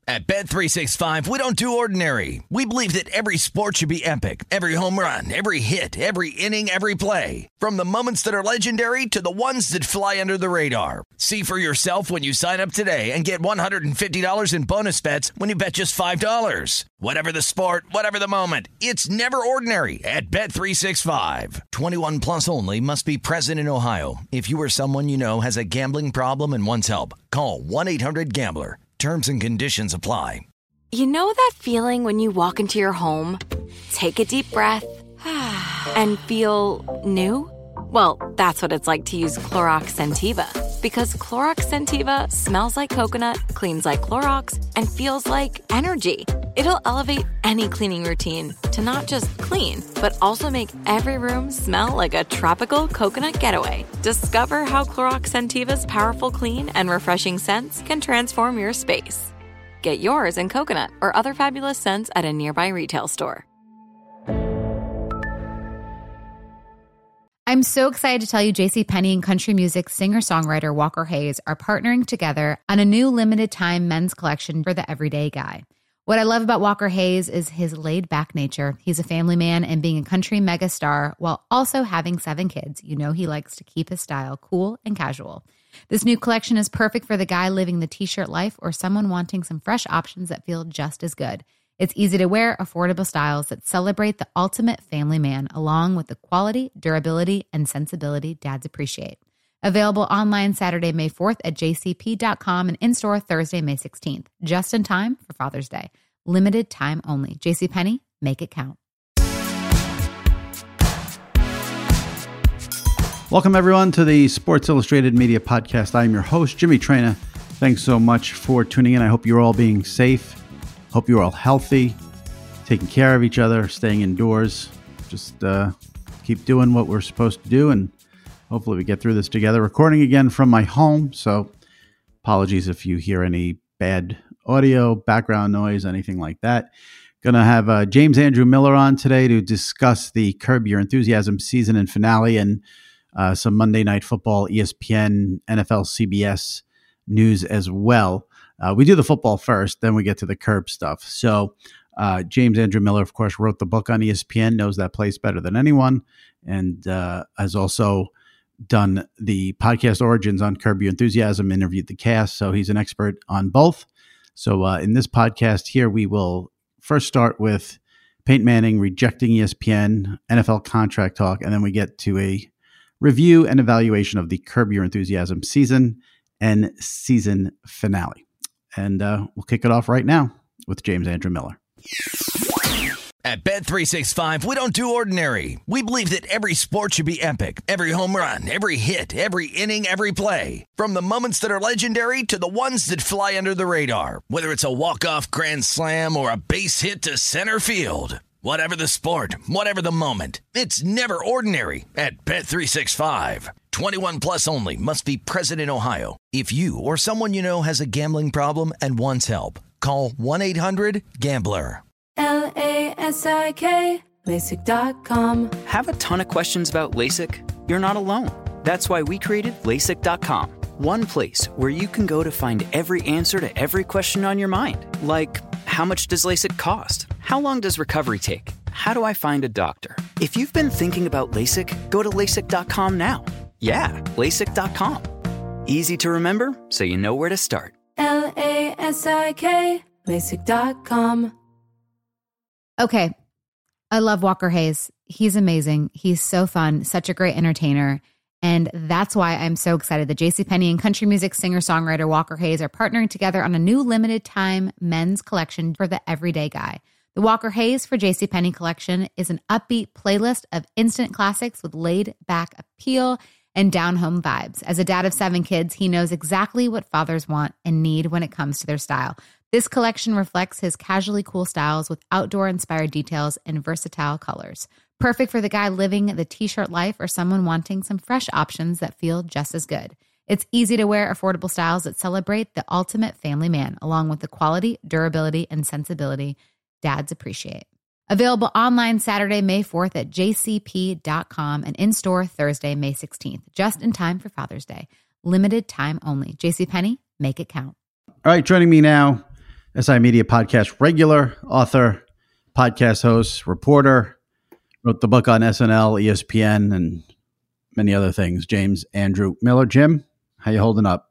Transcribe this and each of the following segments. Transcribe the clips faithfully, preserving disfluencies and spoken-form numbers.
At Bet three sixty-five, we don't do ordinary. We believe that every sport should be epic. Every home run, every hit, every inning, every play. From the moments that are legendary to the ones that fly under the radar. See for yourself when you sign up today and get one hundred fifty dollars in bonus bets when you bet just five dollars. Whatever the sport, whatever the moment, it's never ordinary at Bet three sixty-five. twenty-one plus only. Must be present in Ohio. If you or someone you know has a gambling problem and wants help, call one eight hundred gambler. Terms and conditions apply. You know that feeling when you walk into your home, take a deep breath, and feel new? Well, that's what it's like to use Clorox Scentiva. Because Clorox Scentiva smells like coconut, cleans like Clorox, and feels like energy. It'll elevate any cleaning routine to not just clean, but also make every room smell like a tropical coconut getaway. Discover how Clorox Scentiva's powerful clean and refreshing scents can transform your space. Get yours in coconut or other fabulous scents at a nearby retail store. I'm so excited to tell you JCPenney and country music singer-songwriter Walker Hayes are partnering together on a new limited-time men's collection for the everyday guy. What I love about Walker Hayes is his laid-back nature. He's a family man, and being a country megastar while also having seven kids, you know he likes to keep his style cool and casual. This new collection is perfect for the guy living the t-shirt life or someone wanting some fresh options that feel just as good. It's easy to wear, affordable styles that celebrate the ultimate family man, along with the quality, durability, and sensibility dads appreciate. Available online Saturday, May fourth at j c p dot com and in-store Thursday, May sixteenth. Just in time for Father's Day. Limited time only. JCPenney, make it count. Welcome, everyone, to the Sports Illustrated Media Podcast. I'm your host, Jimmy Traina. Thanks so much for tuning in. I hope you're all being safe. Hope you're all healthy, taking care of each other, staying indoors. Just uh, keep doing what we're supposed to do, and hopefully we get through this together. Recording again from my home, so apologies if you hear any bad audio, background noise, anything like that. Going to have uh, James Andrew Miller on today to discuss the Curb Your Enthusiasm season and finale and uh, some Monday Night Football, E S P N, N F L, C B S news as well. Uh, we do the football first, then we get to the Curb stuff. So uh, James Andrew Miller, of course, wrote the book on E S P N, knows that place better than anyone, and uh, has also done the podcast Origins on Curb Your Enthusiasm, interviewed the cast, so he's an expert on both. So uh, in this podcast here, we will first start with Peyton Manning rejecting E S P N, N F L contract talk, and then we get to a review and evaluation of the Curb Your Enthusiasm season and season finale. And uh, we'll kick it off right now with James Andrew Miller. At Bet three sixty-five, we don't do ordinary. We believe that every sport should be epic. Every home run, every hit, every inning, every play. From the moments that are legendary to the ones that fly under the radar. Whether it's a walk-off grand slam or a base hit to center field. Whatever the sport, whatever the moment, it's never ordinary at Bet three sixty-five. twenty-one plus only. Must be present in Ohio. If you or someone you know has a gambling problem and wants help, call one eight hundred gambler. L A S I K, LASIK dot com. Have a ton of questions about LASIK? You're not alone. That's why we created LASIK dot com. One place where you can go to find every answer to every question on your mind. Like, how much does LASIK cost? How long does recovery take? How do I find a doctor? If you've been thinking about LASIK, go to LASIK dot com now. Yeah, LASIK dot com. Easy to remember, so you know where to start. L A S I K, LASIK dot com. Okay. I love Walker Hayes. He's amazing. He's so fun, such a great entertainer. And that's why I'm so excited that JCPenney and country music singer-songwriter Walker Hayes are partnering together on a new limited-time men's collection for the everyday guy. The Walker Hayes for JCPenney collection is an upbeat playlist of instant classics with laid-back appeal and down-home vibes. As a dad of seven kids, he knows exactly what fathers want and need when it comes to their style. This collection reflects his casually cool styles with outdoor-inspired details and versatile colors. Perfect for the guy living the t-shirt life or someone wanting some fresh options that feel just as good. It's easy to wear, affordable styles that celebrate the ultimate family man, along with the quality, durability, and sensibility dads appreciate. Available online Saturday, May fourth at j c p dot com and in-store Thursday, May sixteenth, just in time for Father's Day. Limited time only. JCPenney, make it count. All right, joining me now S I Media Podcast regular, author, podcast host, reporter, wrote the book on S N L, E S P N, and many other things. James Andrew Miller. Jim, how you holding up?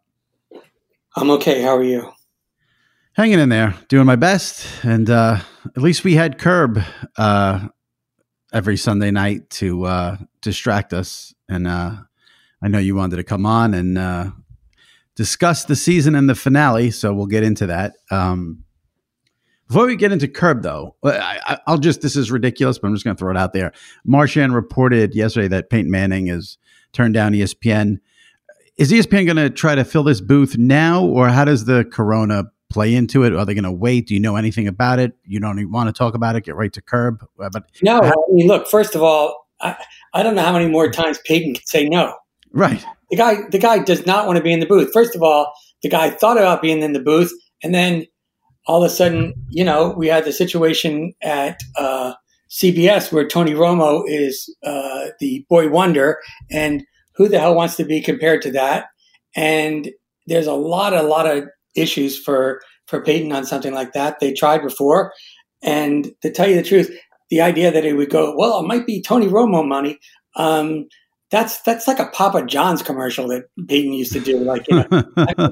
I'm okay. How are you? Hanging in there, doing my best. And uh, at least we had Curb uh, every Sunday night to uh, distract us. And uh, I know you wanted to come on and uh, discuss the season and the finale, so we'll get into that. Um, before we get into Curb, though, I, I'll just, this is ridiculous, but I'm just going to throw it out there. Marchand reported yesterday that Peyton Manning has turned down E S P N. Is E S P N going to try to fill this booth now, or how does the corona play into it? Are they going to wait? Do you know anything about it? You don't even want to talk about it? Get right to Curb? Uh, but no, how- I mean, look, first of all, I, I don't know how many more times Peyton can say no. Right. The guy, the guy does not want to be in the booth. First of all, the guy thought about being in the booth, and then all of a sudden, you know, we had the situation at uh, C B S where Tony Romo is uh, the boy wonder, and who the hell wants to be compared to that? And there's a lot, a lot of issues for for Peyton on something like that. They tried before, and to tell you the truth, the idea that it would go, well, it might be Tony Romo money. Um, That's that's like a Papa John's commercial that Peyton used to do. Like, you know,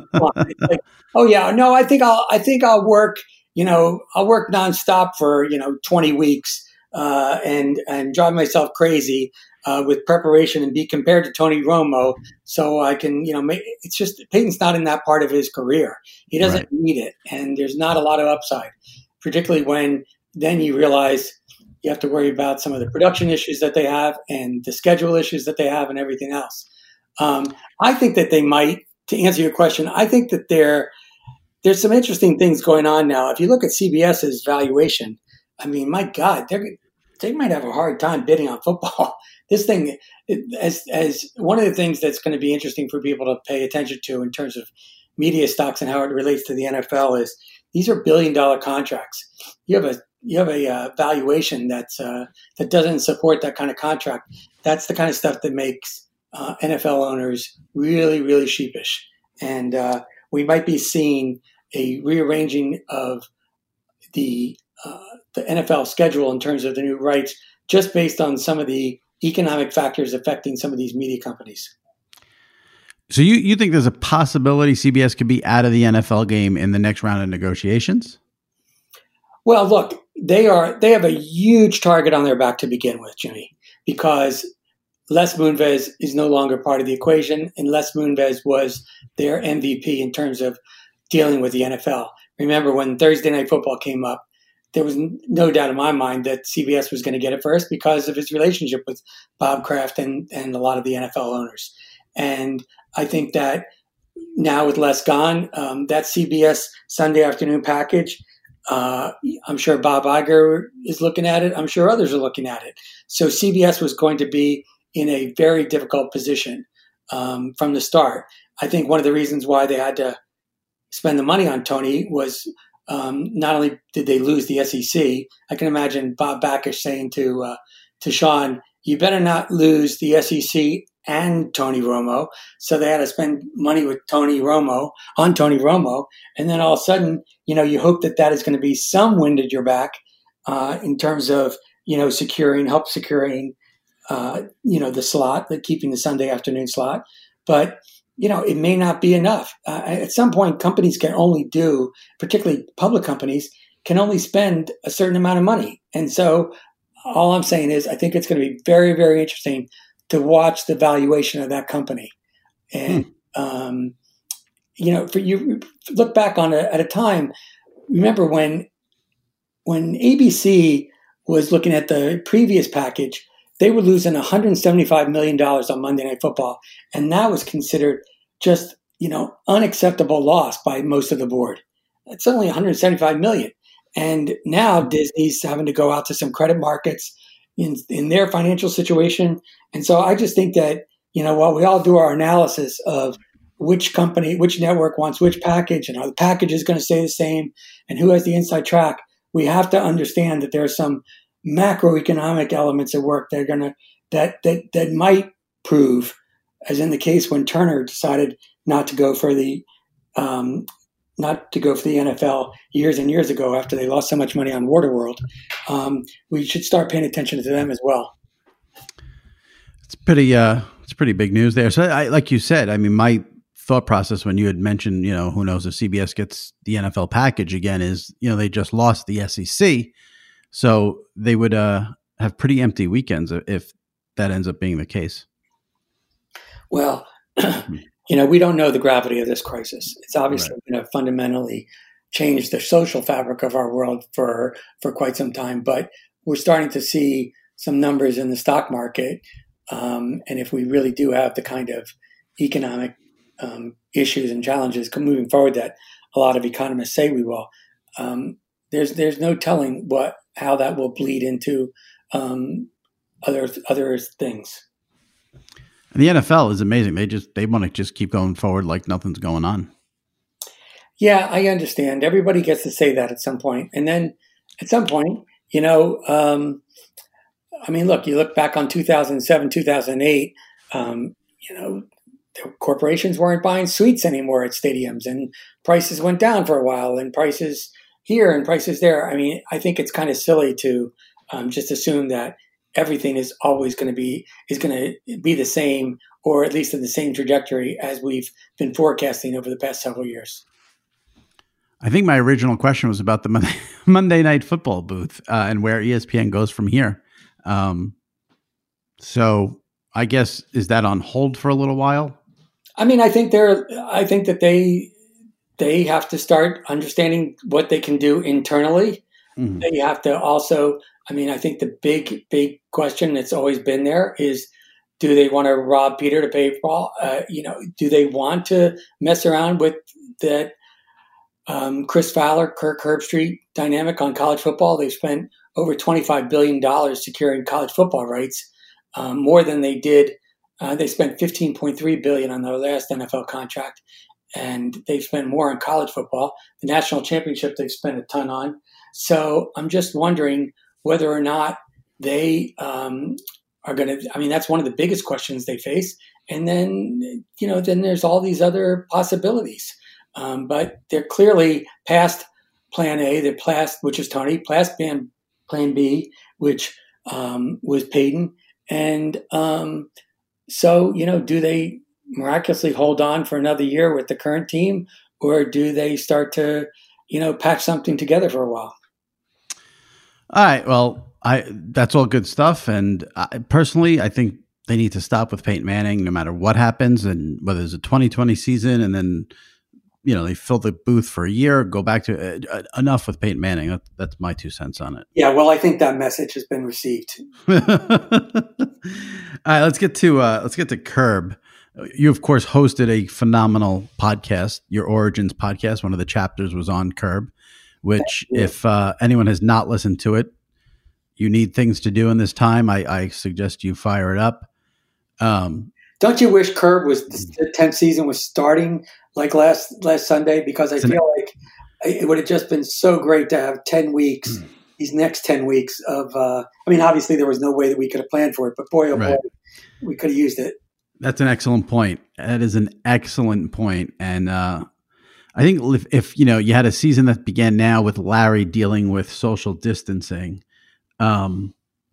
like, oh yeah, no, I think I'll I think I'll work. You know, I'll work nonstop for you know twenty weeks uh, and and drive myself crazy uh, with preparation and be compared to Tony Romo, so I can you know make, it's just Peyton's not in that part of his career. He doesn't right. need it, and there's not a lot of upside, particularly when then you realize. You have to worry about some of the production issues that they have and the schedule issues that they have and everything else. Um, I think that they might, to answer your question, I think that there, there's some interesting things going on now. If you look at CBS's valuation, I mean, my God, they're, they might have a hard time bidding on football. This thing, as, as one of the things that's going to be interesting for people to pay attention to in terms of media stocks and how it relates to the N F L is these are billion dollar contracts. You have a You have a uh, valuation that's uh, that doesn't support that kind of contract. That's the kind of stuff that makes uh, N F L owners really, really sheepish. And uh, we might be seeing a rearranging of the uh, the N F L schedule in terms of the new rights, just based on some of the economic factors affecting some of these media companies. So you, you think there's a possibility C B S could be out of the N F L game in the next round of negotiations? Well, look, they are they have a huge target on their back to begin with, Jimmy, because Les Moonves is no longer part of the equation, and Les Moonves was their M V P in terms of dealing with the N F L. Remember when Thursday Night Football came up, there was no doubt in my mind that C B S was going to get it first because of his relationship with Bob Kraft and, and a lot of the N F L owners. And I think that now with Les gone, um, that C B S Sunday afternoon package, Uh, I'm sure Bob Iger is looking at it. I'm sure others are looking at it. So C B S was going to be in a very difficult position um, from the start. I think one of the reasons why they had to spend the money on Tony was um, not only did they lose the S E C, I can imagine Bob Backish saying to uh, to Sean, you better not lose the S E C and Tony Romo. So they had to spend money with Tony Romo on Tony Romo. And then all of a sudden, you know, you hope that that is going to be some wind at your back uh, in terms of, you know, securing, help securing, uh, you know, the slot, the keeping the Sunday afternoon slot. But, you know, it may not be enough. Uh, at some point, companies can only do, particularly public companies, can only spend a certain amount of money. And so all I'm saying is I think it's going to be very, very interesting to watch the valuation of that company. And, hmm. um, you know, for you look back on it at a time, remember when, when A B C was looking at the previous package, they were losing one hundred seventy-five million dollars on Monday Night Football. And that was considered just, you know, unacceptable loss by most of the board. It's only one hundred seventy-five million dollars. And now Disney's having to go out to some credit markets in, in their financial situation. And so I just think that, you know, while we all do our analysis of which company, which network wants which package, and are the packages going to stay the same, and who has the inside track, we have to understand that there are some macroeconomic elements at work that are going to that that that might prove, as in the case when Turner decided not to go for the um, not to go for the N F L years and years ago after they lost so much money on Waterworld. Um, we should start paying attention to them as well. It's pretty, uh, it's pretty big news there. So I, like you said, I mean, my thought process when you had mentioned, you know, who knows if C B S gets the N F L package again is, you know, they just lost the S E C. So they would uh, have pretty empty weekends if that ends up being the case. Well, you know, we don't know the gravity of this crisis. It's obviously Right. going to fundamentally change the social fabric of our world for for quite some time. But we're starting to see some numbers in the stock market. Um, and if we really do have the kind of economic um, issues and challenges moving forward that a lot of economists say we will, um, there's there's no telling what how that will bleed into um, other other things. And the N F L is amazing. They just they want to just keep going forward like nothing's going on. Yeah, I understand. Everybody gets to say that at some point. And then at some point, you know, um, I mean, look, you look back on two thousand seven, two thousand eight, um, you know, the corporations weren't buying suites anymore at stadiums and prices went down for a while and prices here and prices there. I mean, I think it's kind of silly to um, just assume that everything is always going to be is going to be the same, or at least in the same trajectory as we've been forecasting over the past several years. I think my original question was about the Monday, Monday Night Football booth uh, and where E S P N goes from here. Um, so I guess, is that on hold for a little while? I mean, I think they're. I think that they they have to start understanding what they can do internally. Mm-hmm. They have to also. I mean, I think the big, big question that's always been there is, do they want to rob Peter to pay Paul? Uh, you know, do they want to mess around with that um, Chris Fowler, Kirk Herbstreit dynamic on college football? They've spent over twenty-five billion dollars securing college football rights, um, more than they did. Uh, they spent fifteen point three billion dollars on their last N F L contract, and they've spent more on college football. The national championship they've spent a ton on. So I'm just wondering whether or not they um, are going to, I mean, that's one of the biggest questions they face. And then, you know, then there's all these other possibilities. Um, but they're clearly past plan A, they're past, which is Tony, past plan, plan B, which um, was Peyton. And um, so, you know, do they miraculously hold on for another year with the current team, or do they start to, you know, patch something together for a while? All right. Well, I that's all good stuff. And I, personally, I think they need to stop with Peyton Manning no matter what happens, and whether it's a twenty twenty season and then, you know, they fill the booth for a year, go back to uh, enough with Peyton Manning. That, that's my two cents on it. Yeah. Well, I think that message has been received. All right. Let's get to uh, let's get to Curb. You, of course, hosted a phenomenal podcast, your Origins podcast. One of the chapters was on Curb, which if uh, anyone has not listened to it, you need things to do in this time. I, I suggest you fire it up. Um, Don't you wish Curb was the tenth season was starting like last last Sunday? Because I feel an, like it would have just been so great to have ten weeks, mm. these next ten weeks of, uh, I mean, obviously there was no way that we could have planned for it, but boy, oh right. boy, we could have used it. That's an excellent point. That is an excellent point. And uh, I think if, if, you know, you had a season that began now with Larry dealing with social distancing, um,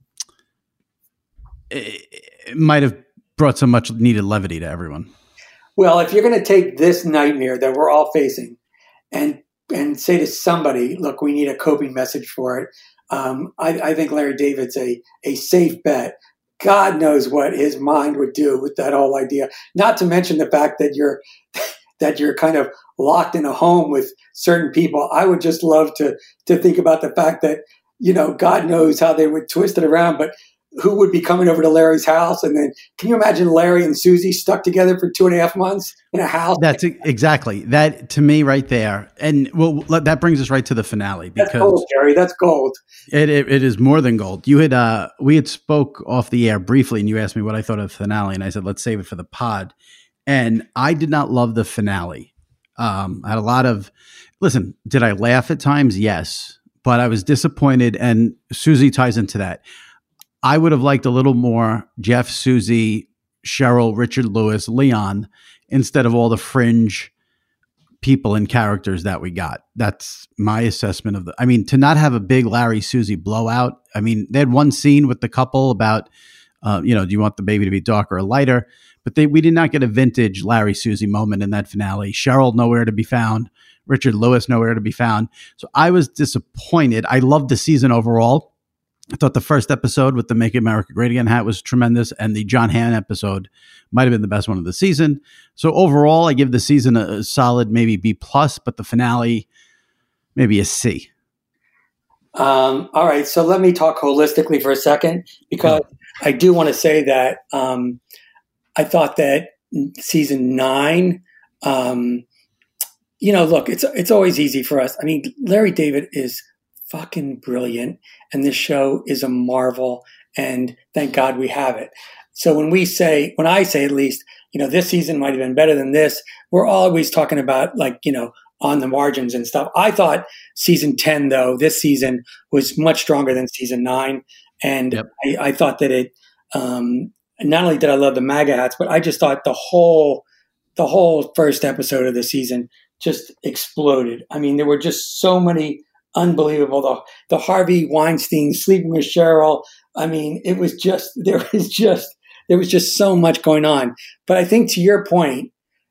it, it might have brought some much needed levity to everyone. Well, if you're going to take this nightmare that we're all facing and and say to somebody, look, we need a coping message for it, um, I, I think Larry David's a, a safe bet. God knows what his mind would do with that whole idea. Not to mention the fact that you're that you're kind of locked in a home with certain people. I would just love to to think about the fact that, you know, God knows how they would twist it around, but who would be coming over to Larry's house? And then can you imagine Larry and Susie stuck together for two and a half months in a house? That's exactly that to me right there. And well, that brings us right to the finale. Because that's gold, Gary. That's gold. It, it it is more than gold. You had uh we had spoke off the air briefly, and you asked me what I thought of the finale, and I said let's save it for the pod. And I did not love the finale. Um, I had a lot of listen. Did I laugh at times? Yes, but I was disappointed. And Susie ties into that. I would have liked a little more Jeff, Susie, Cheryl, Richard Lewis, Leon, instead of all the fringe people and characters that we got. That's my assessment of the, I mean, to not have a big Larry Susie blowout. I mean, they had one scene with the couple about, uh, you know, do you want the baby to be darker or lighter? But they, we did not get a vintage Larry Susie moment in that finale. Cheryl nowhere to be found. Richard Lewis nowhere to be found. So I was disappointed. I loved the season overall. I thought the first episode with the Make America Great Again hat was tremendous. And the John Hamm episode might have been the best one of the season. So overall, I give the season a, a solid maybe B plus, but the finale, maybe a C. Um, all right. So let me talk holistically for a second, because yeah. I do want to say that um, I thought that season nine, um, you know, look, it's it's always easy for us. I mean, Larry David is fucking brilliant, and this show is a marvel, and thank God we have it. So when we say, when I say at least, you know, this season might have been better than this, we're always talking about, like, you know, on the margins and stuff. I thought season ten, though, this season was much stronger than season nine. And yep. I, I thought that it, um, not only did I love the MAGA hats, but I just thought the whole, the whole first episode of the season just exploded. I mean, there were just so many unbelievable, the, the Harvey Weinstein sleeping with Cheryl. I mean, it was just, there was just, there was just so much going on. But I think to your point,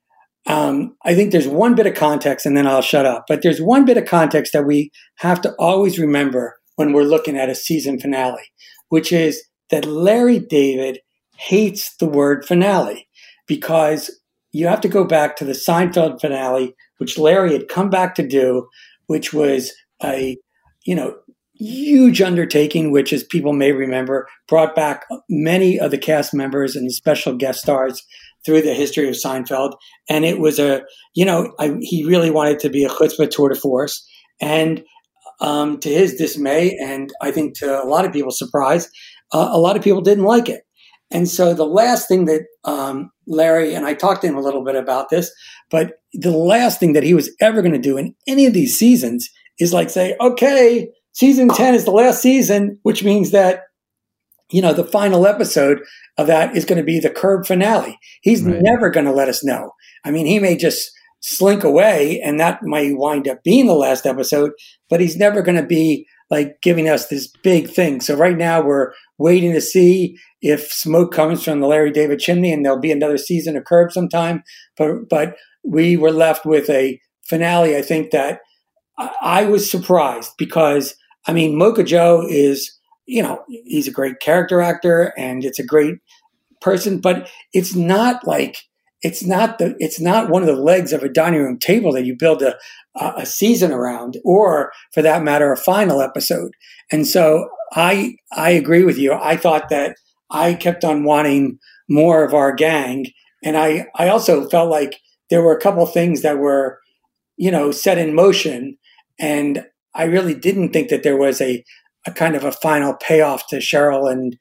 um, I think there's one bit of context, and then I'll shut up. But there's one bit of context that we have to always remember when we're looking at a season finale, which is that Larry David hates the word finale, because you have to go back to the Seinfeld finale, which Larry had come back to do, which was a, you know, huge undertaking, which, as people may remember, brought back many of the cast members and special guest stars through the history of Seinfeld. And it was a, you know, I, he really wanted to be a chutzpah tour de force. And um, to his dismay, and I think to a lot of people's surprise, uh, a lot of people didn't like it. And so the last thing that um, Larry, and I talked to him a little bit about this, but the last thing that he was ever going to do in any of these seasons is like say, okay, season ten is the last season, which means that, you know, the final episode of that is going to be the Curb finale. He's right. never going to let us know. I mean, he may just slink away, and that might wind up being the last episode, but he's never going to be like giving us this big thing. So right now we're waiting to see if smoke comes from the Larry David chimney, and there'll be another season of Curb sometime. But but we were left with a finale, I think, that I, I was surprised, because, I mean, Mocha Joe is, you know, he's a great character actor, and it's a great person, but it's not like, it's not the, it's not one of the legs of a dining room table that you build a, a season around, or for that matter, a final episode. And so I, I agree with you. I thought that I kept on wanting more of our gang. And I, I also felt like there were a couple of things that were, you know, set in motion. And I really didn't think that there was a, a kind of a final payoff to Cheryl and,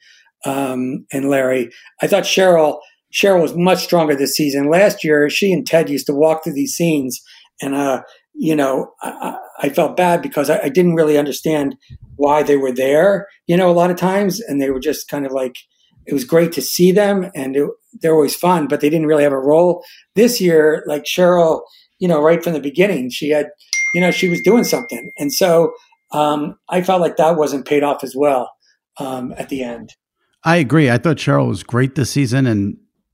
um, and Larry. I thought Cheryl, Cheryl was much stronger this season. Last year, she and Ted used to walk through these scenes, and, uh, you know, I, I felt bad because I, I didn't really understand why they were there, you know, a lot of times. And they were just kind of like, it was great to see them, and it, they're always fun, but they didn't really have a role. This year, like Cheryl, you know, right from the beginning, she had, you know, she was doing something. And so um, I felt like that wasn't paid off as well um, at the end. I agree. I thought Cheryl was great this season. And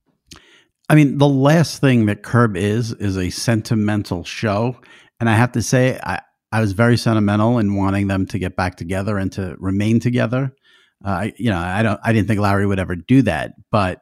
I mean, the last thing that Curb is, is a sentimental show. And I have to say, I, I was very sentimental in wanting them to get back together and to remain together. Uh, I, you know, I don't, I didn't think Larry would ever do that, but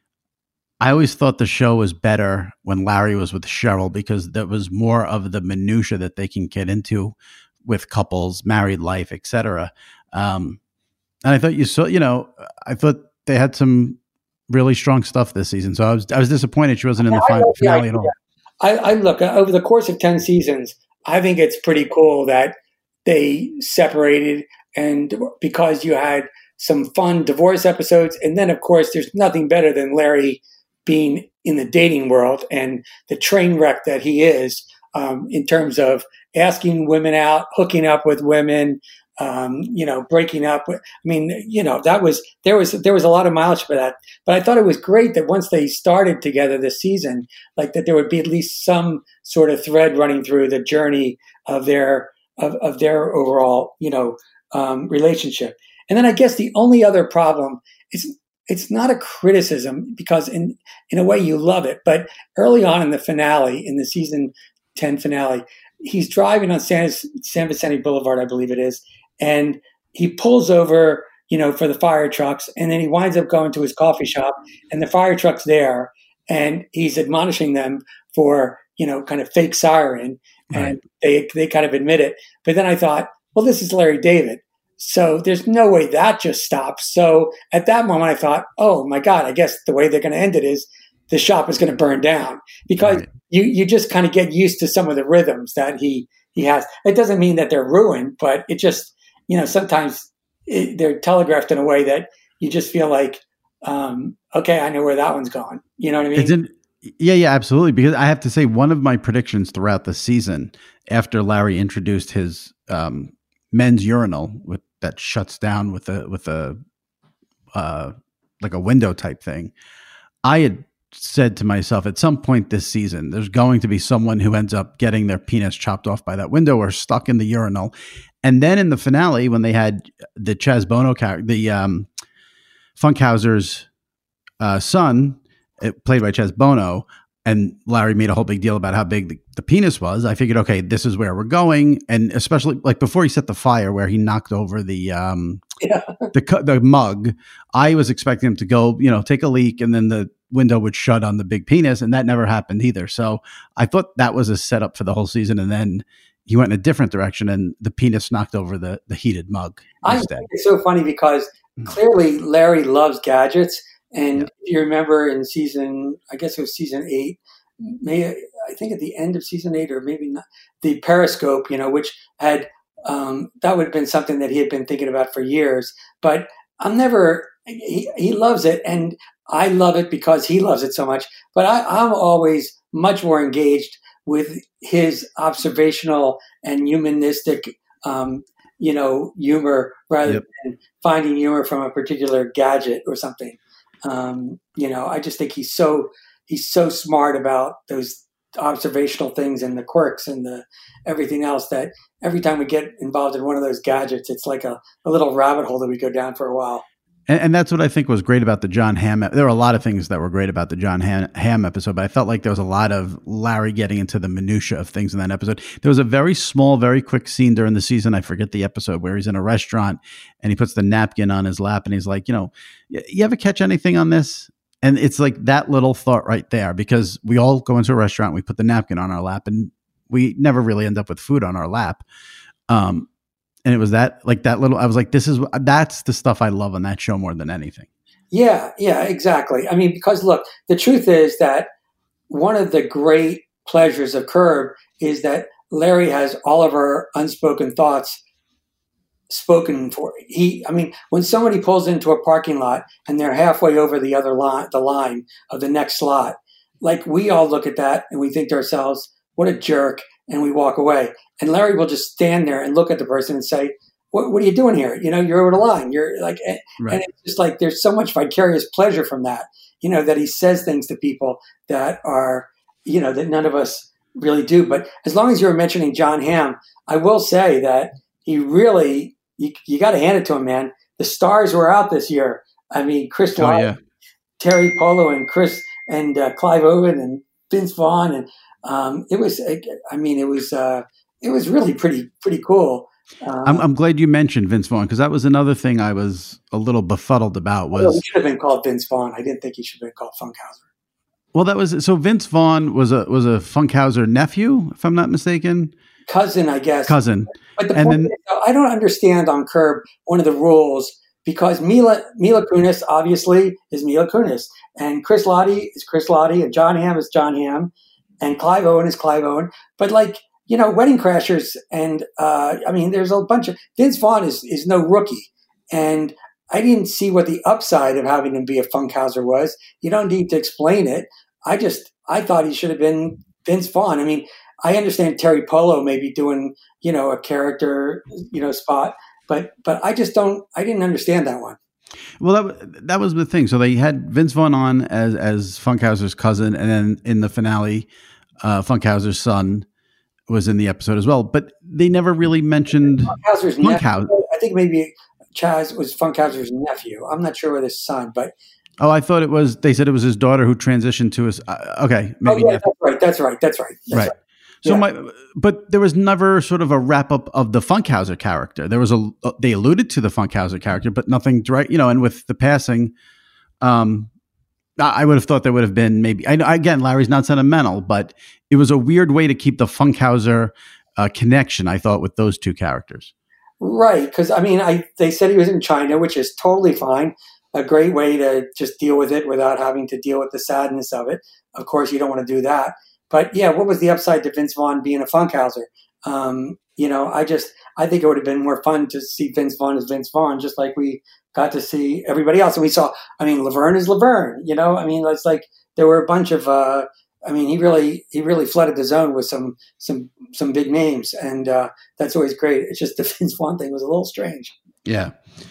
I always thought the show was better when Larry was with Cheryl, because there was more of the minutia that they can get into with couples, married life, et cetera. Um, and I thought you saw, you know, I thought they had some really strong stuff this season. So I was, I was disappointed she wasn't in the I final the finale at all. I, I look over the course of ten seasons. I think it's pretty cool that they separated, and because you had some fun divorce episodes. And then, of course, there's nothing better than Larry being in the dating world and the train wreck that he is um, in terms of asking women out, hooking up with women, um, you know, breaking up. I mean, you know, that was there was there was a lot of mileage for that. But I thought it was great that once they started together this season, like that there would be at least some sort of thread running through the journey of their of, of their overall, you know, um, relationship. And then I guess the only other problem is it's not a criticism because in in a way you love it, but early on in the finale, in the season ten finale, he's driving on San, San Vicente Boulevard, I believe it is, and he pulls over, you know, for the fire trucks, and then he winds up going to his coffee shop, and the fire truck's there, and he's admonishing them for, you know, kind of fake siren, and right. they they kind of admit it. But then I thought, well, this is Larry David. So there's no way that just stops. So at that moment, I thought, oh, my God, I guess the way they're going to end it is the shop is going to burn down because right. you, you just kind of get used to some of the rhythms that he, he has. It doesn't mean that they're ruined, but it just, you know, sometimes it, they're telegraphed in a way that you just feel like, um, okay, I know where that one's going. You know what I mean? It's in, yeah, yeah, absolutely. Because I have to say, one of my predictions throughout the season, after Larry introduced his um, men's urinal with that shuts down with a with a uh, like a window type thing, I had said to myself, at some point this season, there's going to be someone who ends up getting their penis chopped off by that window or stuck in the urinal. And then in the finale, when they had the Chaz Bono character, the um, Funkhauser's uh, son, it, played by Chaz Bono, and Larry made a whole big deal about how big the, the penis was, I figured, okay, this is where we're going. And especially like before he set the fire where he knocked over the um, yeah. the the mug, I was expecting him to go, you know, take a leak and then the window would shut on the big penis. And that never happened either. So I thought that was a setup for the whole season. And then he went in a different direction and the penis knocked over the, the heated mug instead. I think it's so funny because clearly Larry loves gadgets. And yeah. if you remember in season, I guess it was season eight, may I think at the end of season eight or maybe not, the Periscope, you know, which had, um, that would have been something that he had been thinking about for years. But I'm never, he, he loves it. And I love it because he loves it so much. But I, I'm always much more engaged with his observational and humanistic, um, you know, humor rather yep. than finding humor from a particular gadget or something. Um, you know, I just think he's so he's so smart about those observational things and the quirks and the everything else that every time we get involved in one of those gadgets, it's like a, a little rabbit hole that we go down for a while. And, and that's what I think was great about the Jon Hamm. There were a lot of things that were great about the Jon Hamm episode, but I felt like there was a lot of Larry getting into the minutia of things in that episode. There was a very small, very quick scene during the season. I forget the episode where he's in a restaurant and he puts the napkin on his lap and he's like, you know, you ever catch anything on this? And it's like that little thought right there, because we all go into a restaurant, we put the napkin on our lap and we never really end up with food on our lap. Um, And it was that, like that little, I was like, this is, that's the stuff I love on that show more than anything. Yeah, yeah, exactly. I mean, because look, the truth is that one of the great pleasures of Curb is that Larry has all of our unspoken thoughts spoken for. He, I mean, when somebody pulls into a parking lot and they're halfway over the other line, the line of the next slot, like we all look at that and we think to ourselves, what a jerk. And we walk away. And Larry will just stand there and look at the person and say, what, what are you doing here? You know, you're over the line. You're like, right. And it's just like, there's so much vicarious pleasure from that, you know, that he says things to people that are, you know, that none of us really do. But as long as you were mentioning Jon Hamm, I will say that he really, you, you got to hand it to him, man. The stars were out this year. I mean, Chris oh, Lott, yeah. Terry Polo and Chris and uh, Clive Owen and Vince Vaughn and, Um, it was, I mean, it was, uh, it was really pretty, pretty cool. Um, I'm, I'm glad you mentioned Vince Vaughn because that was another thing I was a little befuddled about. Was well, he should have been called Vince Vaughn. I didn't think he should have been called Funkhauser. Well, that was so. Vince Vaughn was a was a Funkhauser nephew, if I'm not mistaken. Cousin, I guess. Cousin. But the and point then, is, I don't understand on Curb one of the rules because Mila Mila Kunis obviously is Mila Kunis, and Chris Lottie is Chris Lottie, and Jon Hamm is Jon Hamm. And Clive Owen is Clive Owen. But like, you know, Wedding Crashers and, uh, I mean, there's a bunch of, Vince Vaughn is, is no rookie. And I didn't see what the upside of having him be a Funkhauser was. You don't need to explain it. I just, I thought he should have been Vince Vaughn. I mean, I understand Terry Polo may be doing, you know, a character, you know, spot. but but I just don't. I didn't understand that one. Well, that that was the thing. So they had Vince Vaughn on as as Funkhauser's cousin, and then in the finale, uh, Funkhauser's son was in the episode as well. But they never really mentioned Funkhauser's Funkhauser. nephew. I think maybe Chaz was Funkhauser's nephew. I'm not sure whether his son, but oh, I thought it was. They said it was his daughter who transitioned to his. Uh, okay, maybe oh, yeah, that's right. That's right. That's right. That's right. right. So Yeah. my, but there was never sort of a wrap up of the Funkhauser character. There was a, they alluded to the Funkhauser character, but nothing direct, you know, and with the passing, um, I I would have thought there would have been maybe, I know, again, Larry's not sentimental, but it was a weird way to keep the Funkhauser uh, connection, I thought, with those two characters. Right, because I mean, I they said he was in China, which is totally fine. A great way to just deal with it without having to deal with the sadness of it. Of course, you don't want to do that. But yeah, what was the upside to Vince Vaughn being a Funkhauser? Um, you know, I just I think it would have been more fun to see Vince Vaughn as Vince Vaughn, just like we got to see everybody else. And we saw, I mean, Laverne is Laverne. You know, I mean, it's like there were a bunch of. Uh, I mean, he really he really flooded the zone with some some some big names, and uh, that's always great. It's just the Vince Vaughn thing was a little strange. Yeah,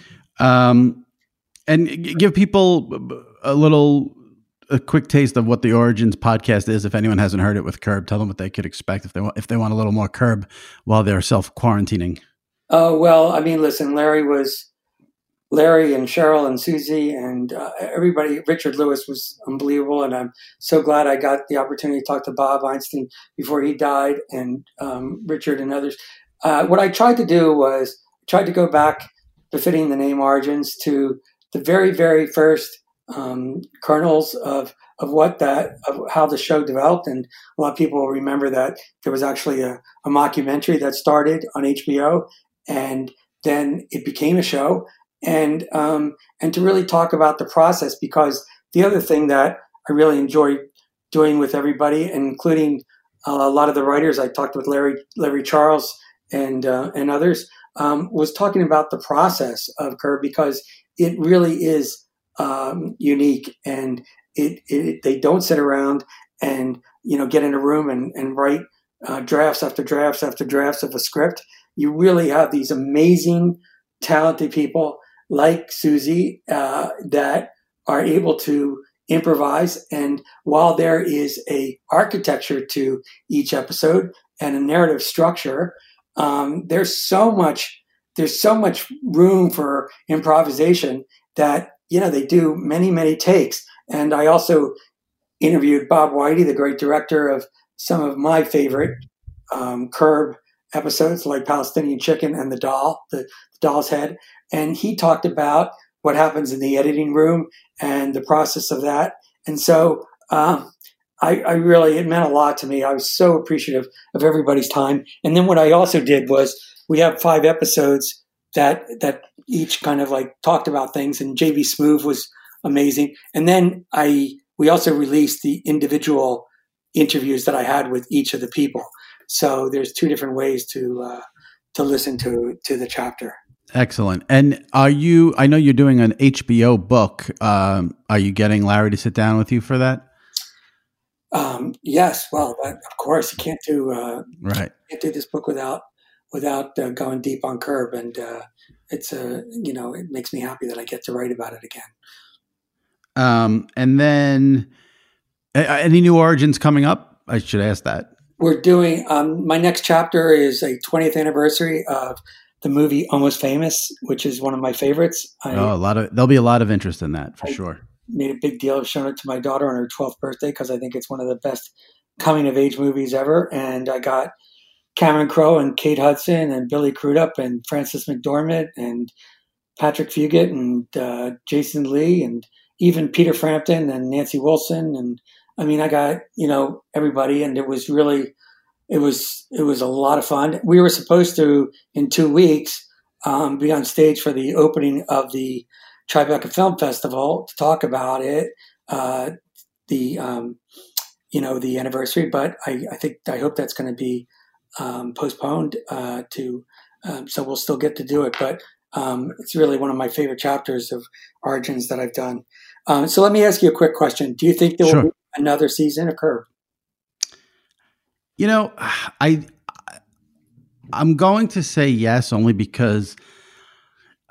um, and g- give people a little a quick taste of what the Origins podcast is. If anyone hasn't heard it with Curb, tell them what they could expect if they want if they want a little more Curb while they're self quarantining. Oh well, I mean, listen, Larry was. Larry and Cheryl and Susie and uh, everybody, Richard Lewis was unbelievable. And I'm so glad I got the opportunity to talk to Bob Einstein before he died, and um, Richard and others. Uh, what I tried to do was tried to go back, befitting the name Origins, to the very, very first um, kernels of of what that, of how the show developed. And a lot of people will remember that there was actually a, a mockumentary that started on H B O, and then it became a show. And um, and to really talk about the process, because the other thing that I really enjoyed doing with everybody, including uh, a lot of the writers, I talked with Larry Larry Charles and uh, and others, um, was talking about the process of Curb, because it really is um, unique, and it, it they don't sit around and you know get in a room and and write uh, drafts after drafts after drafts of a script. You really have these amazing, talented people like Susie, uh, that are able to improvise. And while there is a architecture to each episode and a narrative structure, um, there's so much, there's so much room for improvisation that, you know, they do many, many takes. And I also interviewed Bob Whitey, the great director of some of my favorite um, Curb episodes, like Palestinian Chicken and The Doll, the, the Doll's Head. And he talked about what happens in the editing room and the process of that. And so um, I, I really, it meant a lot to me. I was so appreciative of everybody's time. And then what I also did was we have five episodes that that each kind of like talked about things. And J B Smoove was amazing. And then I we also released the individual interviews that I had with each of the people. So there's two different ways to uh, to listen to to the chapter. Excellent. And are you, I know you're doing an H B O book. Um, are you getting Larry to sit down with you for that? Um, yes. Well, that, of course, you can't do, uh, right. can't do this book without, without uh, going deep on Curb. And uh, it's a, uh, you know, it makes me happy that I get to write about it again. Um, and then uh, any new Origins coming up? I should ask that. We're doing, um, my next chapter is a twentieth anniversary of the movie Almost Famous, which is one of my favorites. I, oh, a lot of there'll be a lot of interest in that for I sure. Made a big deal of showing it to my daughter on her twelfth birthday because I think it's one of the best coming of age movies ever. And I got Cameron Crowe and Kate Hudson and Billy Crudup and Frances McDormand and Patrick Fugit and uh, Jason Lee and even Peter Frampton and Nancy Wilson. And I mean, I got, you know, everybody, and it was really, It was it was a lot of fun. We were supposed to, in two weeks, um, be on stage for the opening of the Tribeca Film Festival to talk about it, uh, the um, you know the anniversary. But I, I think I hope that's going to be um, postponed uh, to, um, so we'll still get to do it. But um, it's really one of my favorite chapters of Origins that I've done. Um, so let me ask you a quick question: do you think there Sure. will be another season of Curb? You know, I I'm going to say yes, only because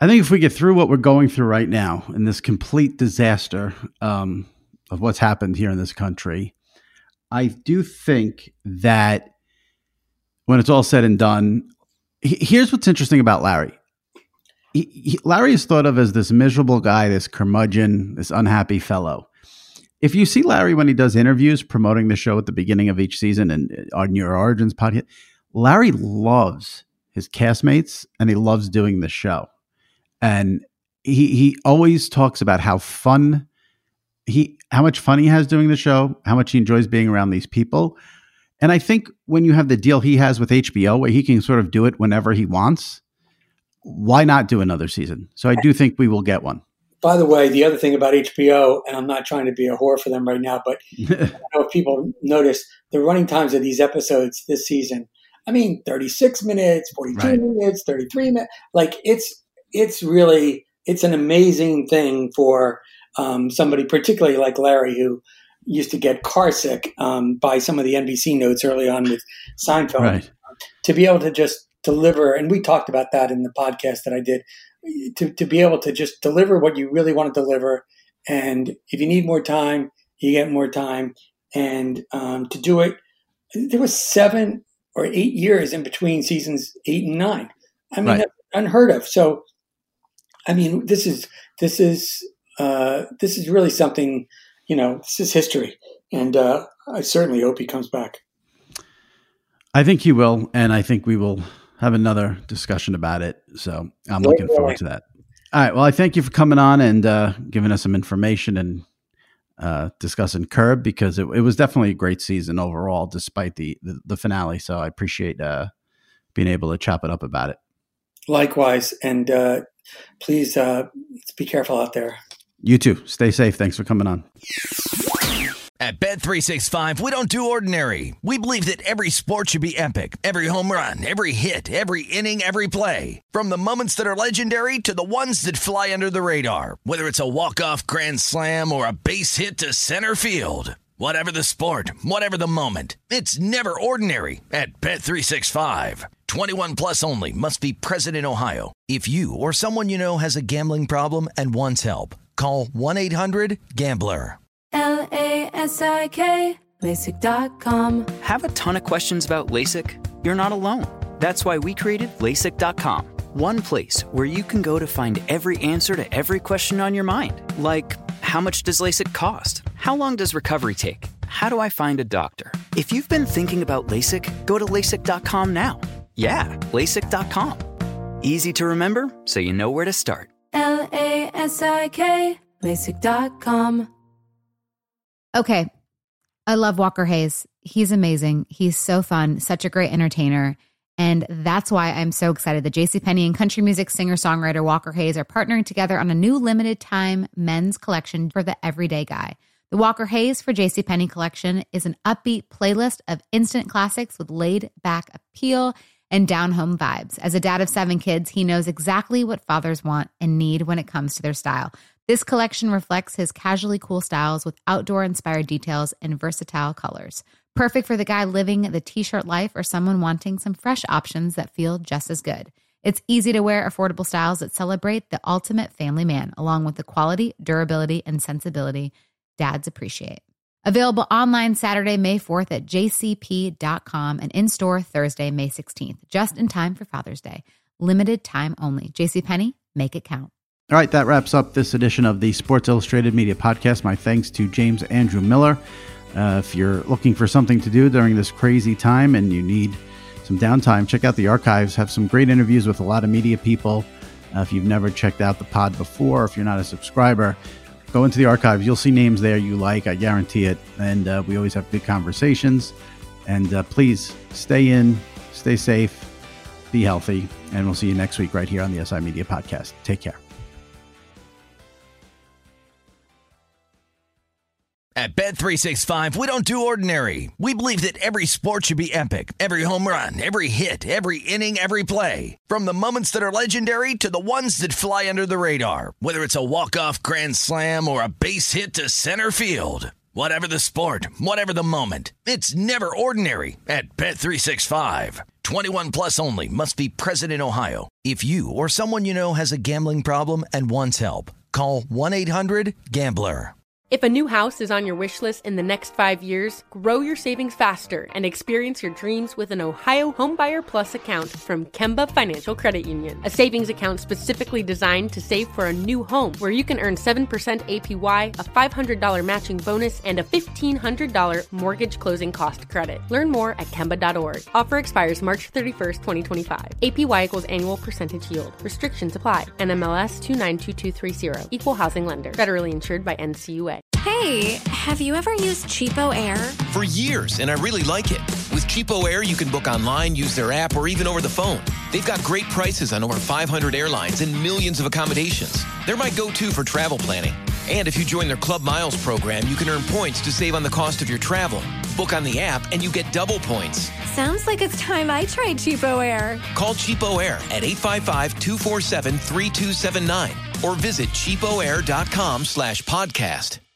I think if we get through what we're going through right now in this complete disaster um, of what's happened here in this country, I do think that when it's all said and done, he, here's what's interesting about Larry. He, he, Larry is thought of as this miserable guy, this curmudgeon, this unhappy fellow. If you see Larry when he does interviews promoting the show at the beginning of each season and on your Origins podcast, Larry loves his castmates and he loves doing the show. And he he always talks about how fun he how much fun he has doing the show, how much he enjoys being around these people. And I think when you have the deal he has with H B O where he can sort of do it whenever he wants, why not do another season? So I do think we will get one. By the way, the other thing about H B O, and I'm not trying to be a whore for them right now, but I don't know if people notice the running times of these episodes this season. I mean, thirty-six minutes, forty-two right. minutes, thirty-three minutes. Like it's it's really it's an amazing thing for um, somebody, particularly like Larry, who used to get car sick um, by some of the N B C notes early on with Seinfeld, right. to be able to just deliver. And we talked about that in the podcast that I did. To, to be able to just deliver what you really want to deliver. And if you need more time, you get more time. And um, to do it, there was seven or eight years in between seasons eight and nine. I mean, right. that's unheard of. So, I mean, this is, this is, uh, this is really something, you know, this is history. And uh, I certainly hope he comes back. I think he will. And I think we will have another discussion about it. So I'm looking forward to that. All right. Well, I thank you for coming on and uh, giving us some information and uh, discussing Curb, because it, it was definitely a great season overall, despite the, the, the finale. So I appreciate uh, being able to chop it up about it. Likewise. And uh, please uh, be careful out there. You too. Stay safe. Thanks for coming on. At Bet three sixty-five, we don't do ordinary. We believe that every sport should be epic. Every home run, every hit, every inning, every play. From the moments that are legendary to the ones that fly under the radar. Whether it's a walk-off grand slam or a base hit to center field. Whatever the sport, whatever the moment. It's never ordinary at Bet three sixty-five. twenty-one plus only. Must be present in Ohio. If you or someone you know has a gambling problem and wants help, call one eight hundred gambler. L A S I K, LASIK dot com. Have a ton of questions about LASIK? You're not alone. That's why we created LASIK dot com. One place where you can go to find every answer to every question on your mind. Like, how much does LASIK cost? How long does recovery take? How do I find a doctor? If you've been thinking about LASIK, go to LASIK dot com now. Yeah, LASIK dot com. Easy to remember, so you know where to start. L A S I K, LASIK dot com. Okay. I love Walker Hayes. He's amazing. He's so fun, such a great entertainer. And that's why I'm so excited that JCPenney and country music singer-songwriter Walker Hayes are partnering together on a new limited time men's collection for the everyday guy. The Walker Hayes for JCPenney collection is an upbeat playlist of instant classics with laid-back appeal and down-home vibes. As a dad of seven kids, he knows exactly what fathers want and need when it comes to their style. This collection reflects his casually cool styles with outdoor-inspired details and versatile colors. Perfect for the guy living the t-shirt life or someone wanting some fresh options that feel just as good. It's easy to wear, affordable styles that celebrate the ultimate family man, along with the quality, durability, and sensibility dads appreciate. Available online Saturday, May fourth at j c p dot com and in-store Thursday, May sixteenth, just in time for Father's Day. Limited time only. JCPenney, make it count. All right, that wraps up this edition of the Sports Illustrated Media Podcast. My thanks to James Andrew Miller. Uh, if you're looking for something to do during this crazy time and you need some downtime, check out the archives. Have some great interviews with a lot of media people. Uh, if you've never checked out the pod before, if you're not a subscriber, go into the archives. You'll see names there you like, I guarantee it. And uh, we always have good conversations. And uh, please stay in, stay safe, be healthy, and we'll see you next week right here on the S I Media Podcast. Take care. At Bet three sixty-five, we don't do ordinary. We believe that every sport should be epic. Every home run, every hit, every inning, every play. From the moments that are legendary to the ones that fly under the radar. Whether it's a walk-off grand slam or a base hit to center field. Whatever the sport, whatever the moment. It's never ordinary at Bet three sixty-five. twenty-one plus only. Must be present in Ohio. If you or someone you know has a gambling problem and wants help, call one eight hundred gambler. If a new house is on your wish list in the next five years, grow your savings faster and experience your dreams with an Ohio Homebuyer Plus account from Kemba Financial Credit Union. A savings account specifically designed to save for a new home, where you can earn seven percent A P Y, a five hundred dollars matching bonus, and a fifteen hundred dollars mortgage closing cost credit. Learn more at Kemba dot org. Offer expires March thirty-first, twenty twenty-five. A P Y equals annual percentage yield. Restrictions apply. N M L S two nine two two three zero. Equal housing lender. Federally insured by N C U A. Hey, have you ever used Cheapo Air? For years, and I really like it. With Cheapo Air, you can book online, use their app, or even over the phone. They've got great prices on over five hundred airlines and millions of accommodations. They're my go-to for travel planning. And if you join their Club Miles program, you can earn points to save on the cost of your travel. Book on the app, and you get double points. Sounds like it's time I tried Cheapo Air. Call Cheapo Air at eight five five, two four seven, three two seven nine or visit cheapoair dot com slash podcast.